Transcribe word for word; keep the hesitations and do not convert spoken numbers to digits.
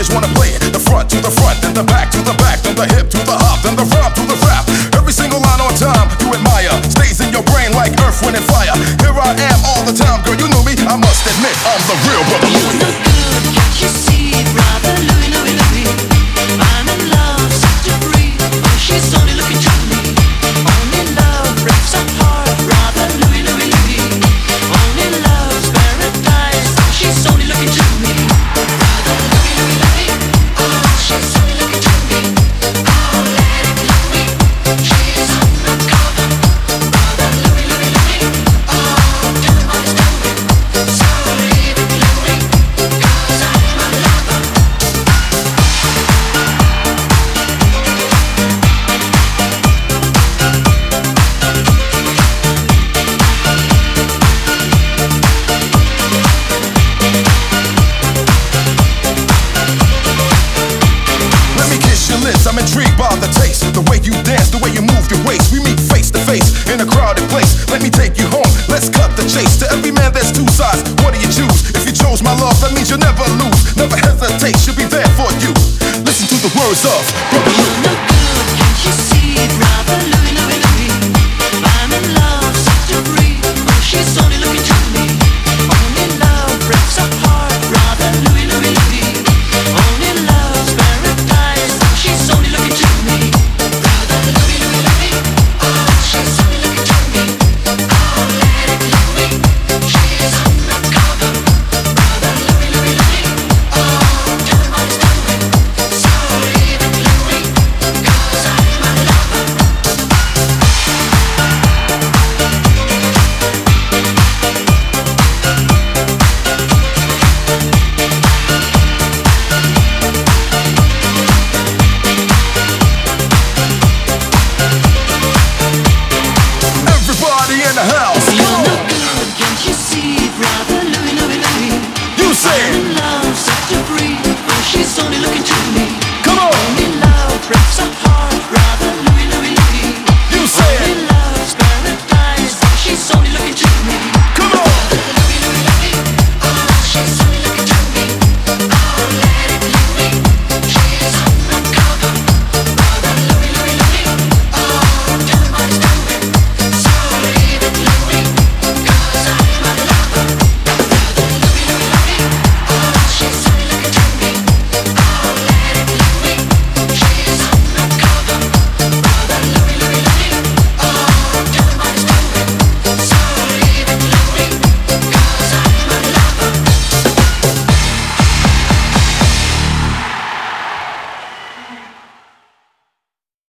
always wanna play it. The front to the front, then the back to the back, then the hip to the hop, then the rhyme to the rap. Every single line on time you admire stays in your brain like earth, wind, and fire. Here I am all the time, girl, you knew me. I must admit, I'm the real brother Louie. You look good, can't you see, brother Louie, Louie, Louie? I'm in love, such a breeze. Oh, she's only looking to me. Only love breaks our heart, brother Louie, Louie, Louie. Only love's paradise. Oh, she's only looking to me. Brother Louie, Louie, Louie. Oh, she's only looking to me. Oh, let it Louie. She's undercover. Brother Louie, Louie, Louie. Oh, tell him what he's doing. So leave it Louie, 'cause I'm a lover. Let me kiss your lips, I'm intrigued by the taste. The way you dance, the way you move your waist. We meet face to face in a crowded place. Let me take you home, let's cut the chase. To every man there's two sides, what do you choose? If you chose my love, that means you'll never lose. Never hesitate, she'll be there for you. Listen to the words of Brother You Louie. look good, can't you see, brother Louie, Louie, Louie? I'm in love, such a breeze. Oh, she's only looking